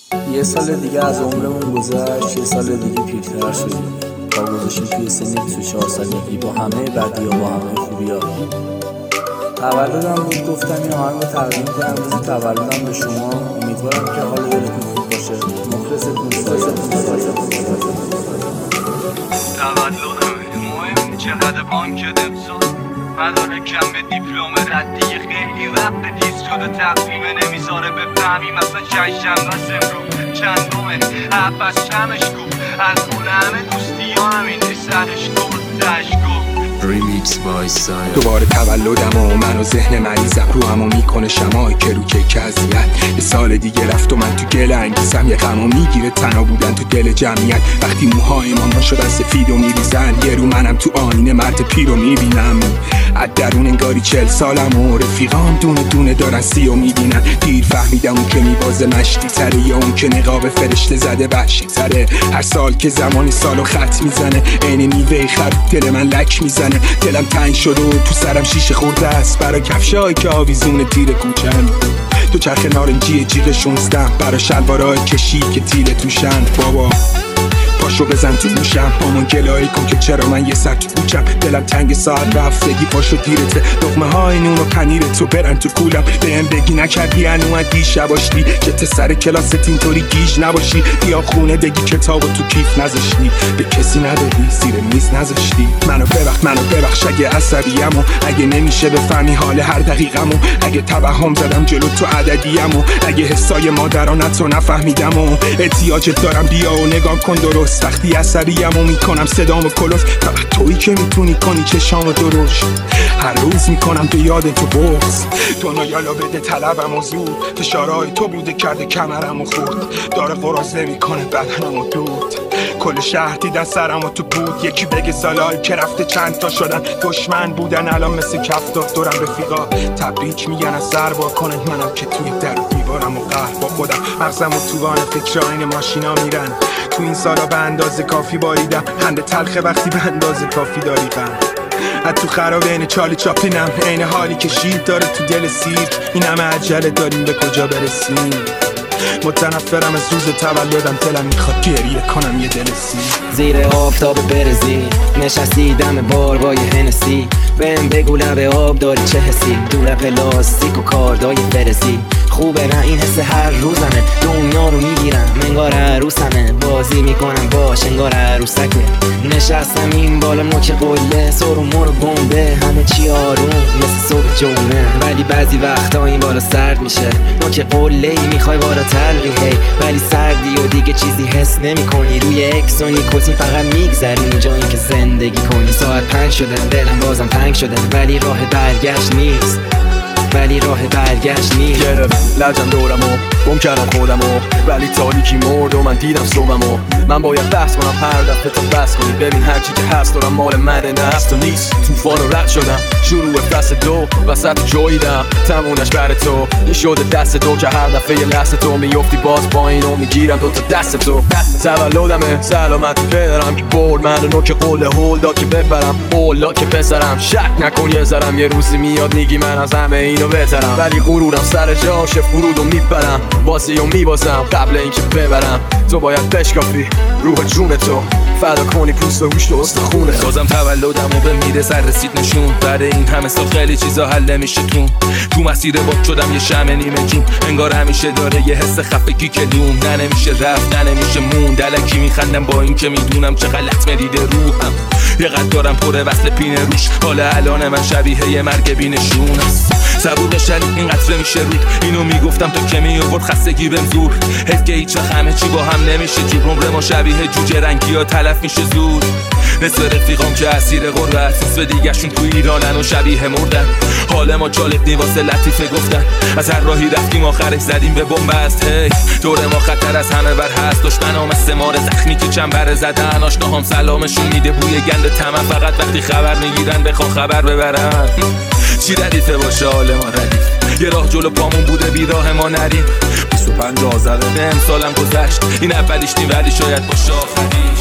یه سال دیگه از عمرمون گذشت، یه سال دیگه پیرتر شدیم تا گذاشتیم توی سن 24 سالگی با همه بدی‌ها با همه خوبی‌ها. تولدم بود، گفتم این آهنگ رو تقدیم کنم روز تولدم به شما. امیدوارم که حال دلتون خوب باشه. مخلصتون تولدم مهم چقدر بانک امسال مدارکم به دیپلم ردی خیلی وقت دیز شده تقویمه نمیذاره بفهمی مثلا چشم بس امرو چندمه عباس شمش کو از خونه همه دوستی ها همین سرش کرد تشکو ریمیکس بای سایه. دوباره تولدم و من و ذهن مریضم رو همو میکنه شمای که رو که اذیت. یه سال دیگه رفت و من تو گل انگیزم، یه غمو میگیره تنها بودن تو دل جمعیت. وقتی موهای مامان شدن سفید و میریزن، یه رو منم تو آینه مرد پیر رو میبینم. از درون انگاری 40 سالم و رفیقام دونه دونه دارن 30 میبینن. دیر فهمیدم اون که میبازه مشتی تره یا اون که نقاب فرشته زده وحشی تره. هر سال که زمانی سالو خط میزنه عین میوه خر دل من لک میزنه. دلم تنگ شده و تو سرم شیشه خورده است برای کفشایی که آویزون تیر کوچن. تو چرخ نارنجی جیغ 16 برای شلوارای کشی که تیره توشن. بابا پاشو بزن تو گوشم، مامان گلایی کن که چرا من یه سر تو کوچم. دلم تنگ ساعت رفتگی پاشو دیرته، لقمه های نون و پنیر تو برن تو کولم. بهم بگی نکردی هنوز دیشب آشتی، که ته سر کلاست اینطوری گیج نباشی. بیا خونه بگی کتابو تو کیف نذاشتی، به کسی ندادی زیر میز نذاشتی. منو ببخش اگه عصبیم و اگه نمیشه بفهمی حال هر دقیقمو. اگه توهم زدم جلو تو عددیم و اگه حسای مادرانتو نفهمیدم و احتیاجت دارم بیا و نگاه کن درست. وقتی عصبیمو میکنم صدامو کلوف، فقط تویی که میتونی کنی چشامو درشت. هر روز میکنم به یاد تو بغض، دنیا یالا بده طلبمو زود. فشارهای تو بوده کرده کمرمو خورد، داره قراضه میکنه بدنمو دود. کل شهر دیدن سرمو تو بود، یکی بگه سالایی که رفته چند تا شدن دشمن بودن الان مثل کفتار دورم رفیقا تبریک میگن از سر با کنن. منم که توی در و دیوارم و قهر با خودم، مغزم و توان فکرها ماشینا میرن. تو این سالا به اندازه کافی باریدم، خنده تلخه وقتی به اندازه کافی داری غم. از تو خراب این چالی چاپینم، عین حالی که شیر داره تو دل سیرک. این همه عجله داریم به کجا برسیم؟ متنفرم از روز تولدم، دلم میخواد گریه کنم یه دل سیر. زیر آفتاب برزی نشستی دم بار با یه هنسی. بهم بگو لب آب داری چه حسی؟ دور پلاستیک و کاردای فرزی. خوبه نه این حس هر روزمه، دنیا رو میگیرم انگار عروسمه. بازی میکنم باش انگار عروسکه. نشستم این بالا نوک قله، سرمون و گنده همه چی آروم مثل صبح جمعه. ولی بعضی وقتا این بالا سرد میشه، نوک قله ای میخوای بالا تلقی هی. ولی سردی و دیگه چیزی حس نمی کنی، روی اکس و نیکوتین فقط میگذری اینجا این که زندگی کنی. ساعت 5 شده دلم بازم تنگ شده، ولی راه برگشت نیست. گرفت لجن دورمو گم کردم خودمو، ولی تاریکی مرد و من دیدم صبحمو. من باید بحث کنم هر دفعه تو بس کنی. ببین هرچی که هست دارم مال منه نه هست و نیست. توفان رو رد شدم شروع فصل 2 وسط جویدم تمونش بر تو. این شده دست تو که هر دفعه یه لحظه تو میفتی باز پایین و میگیرم دوتا دست تو. تولدمه سلامتی بدارم برد من رو نوک قول هول داد که ببرم قول که پسرم. شک نکن یه ذرم یه روزی میاد میگی من از همه اینو بهترم. ولی غرورم سر جاشه فرودو میبرم، بازی و میبازم قبل اینکه ببرم. تو باید بشکافی روح جون تو، فدا کنی پوست و گوشت و استخونه. بازم تولدمو به میرسه رسید نشون، بعد این همه سال خیلی چیزا حل نمیشه تو مسیر باب شدم یه شمع نیمه جون. انگار همیشه داره یه حس خفگی که لوم نه نمیشه رفت نه نمیشه موند. الکی میخندم با این که میدونم چه غلط مریده روحم. یه قد دارم پر وصل پینه روش، حالا الان من شبیه یه مرگ بینشون است. سبود شلیک این قطره میشه رود، اینو میگفتم تو که میآورد خستگی بهم زور. حس که هیچ وقت همه چی با هم نمیشه جور. عمر ما شبیه جوجه رنگی ها تلف میشه زود. نصف رفیقام که اسیر غربت، نصف دیگه‌شون تو ایرانن و شبیه مردن. حال ما جالب نی واسه لطیفه گفتن، از هر راهی رفتیم آخرش زدیم به بنبست. هی دور ما خطر از همه بر هست، دشمنام مثل مار زخمی که چنبره زدن. آشناهام سلامشون میده بوی گند تمام، فقط وقتی خبر میگیرن بخوام خبر ببرن. چی ردیفه باشه حال ما ردیف، یه راه جلو پامون بوده بی راه ما نریم. 25 آذر امسالم گذشت، این اولیش نی ولی شاید باشه آخریش.